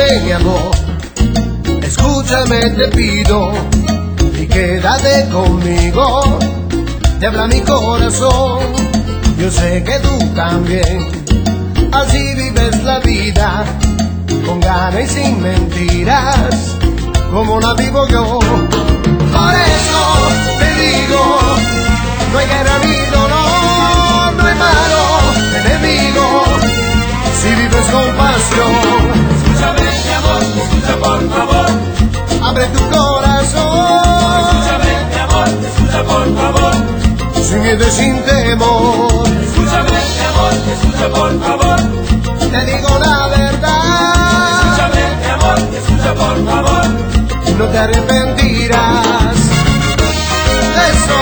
Escúchame, mi amor, escúchame, te pido, y quédate conmigo. Te habla mi corazón, yo sé que tú también. Así vives la vida, con ganas y sin mentiras, como la vivo yo. Por eso te digo, no hay guerra ni dolor, no hay malo enemigo, si vives con pasión. Escúchame, mi amor, escucha por favor. Abre tu corazón. Escúchame, mi amor, escucha por favor. Sin miedo y sin temor. Escúchame, mi amor, escucha por favor. Te digo la verdad. Escúchame, mi amor, escucha por favor. No te arrepentirás. Eso.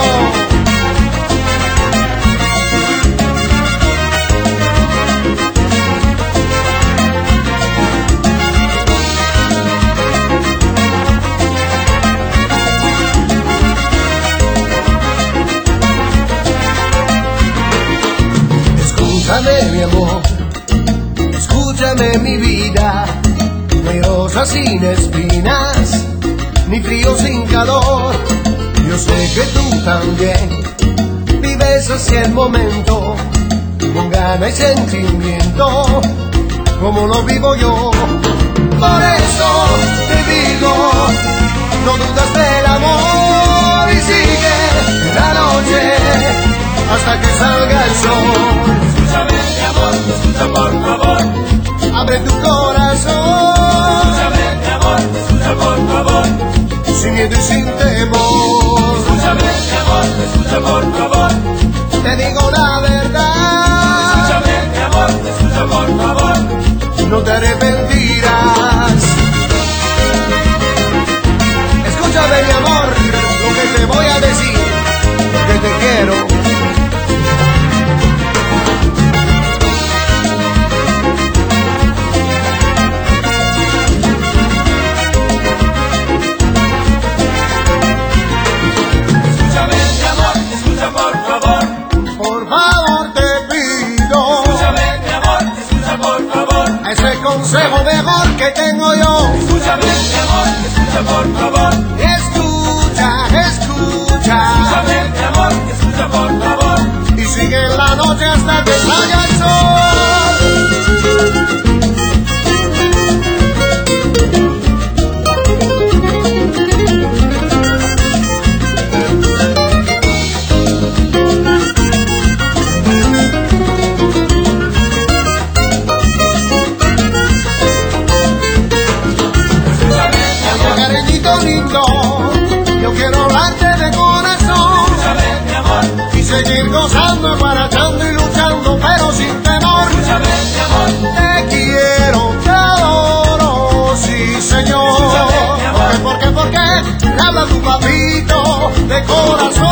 Escúchame, mi amor, escúchame, mi vida. No hay rosas sin espinas, ni frío sin calor. Yo sé que tú también vives así el momento, con ganas y sentimiento, como lo vivo yo. Por eso te digo, no dudas del amor y sigue la noche hasta que salga el sol. Escúchame, mi amor, escucha por favor. Abre tu corazón. Escúchame, mi amor, escucha por favor. Sin miedo y sin temor. Escúchame, mi amor, escucha por favor. Te digo la verdad. Escúchame, mi amor, escucha por favor. No te arrepentirás. Escúchame, mi amor, lo que te voy a decir, que te quiero. Escúchame, mi amor, escucha por favor. Por favor te pido, Escúchame, mi amor, escucha por favor. ese consejo mejor que tengo yo. Escúchame, mi amor, escucha por favor. Escucha, escucha, Escúchame, mi amor, escucha por favor. y sigue en la noche hasta que salga el sol. Cariñito lindo, yo quiero hablarte de corazón Escúchame, mi amor, y seguir gozando, guarachando y luchando, pero sin temor. escúchame, mi amor. Te quiero, te adoro, sí señor. Escúchame, mi amor. ¿Por qué? Habla tu papito de corazón.